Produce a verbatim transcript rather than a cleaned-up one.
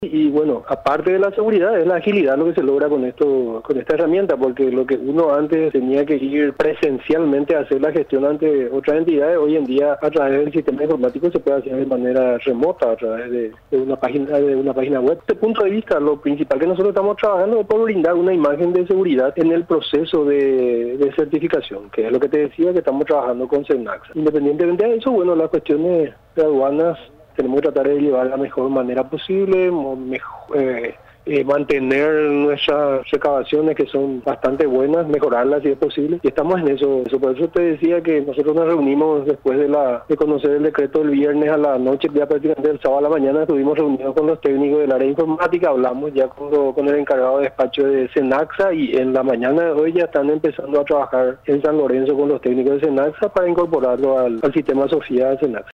Y bueno, aparte de la seguridad, es la agilidad lo que se logra con esto, con esta herramienta, porque lo que uno antes tenía que ir presencialmente a hacer la gestión ante otras entidades, hoy en día a través del sistema informático se puede hacer de manera remota, a través de, de una página de una página web. Desde este punto de vista, lo principal que nosotros estamos trabajando es por brindar una imagen de seguridad en el proceso de, de certificación, que es lo que te decía que estamos trabajando con Cenaxa. Independientemente de eso, bueno, las cuestiones de aduanas tenemos que tratar de llevar de la mejor manera posible, mejor, eh, eh, mantener nuestras recabaciones que son bastante buenas, mejorarlas si es posible, y estamos en eso. eso. Por eso te decía que nosotros nos reunimos después de la de conocer el decreto el viernes a la noche, ya prácticamente el sábado a la mañana estuvimos reunidos con los técnicos del área informática, hablamos ya con, lo, con el encargado de despacho de Cenaxa, y en la mañana de hoy ya están empezando a trabajar en San Lorenzo con los técnicos de Cenaxa para incorporarlo al, al sistema Sofía de Cenaxa.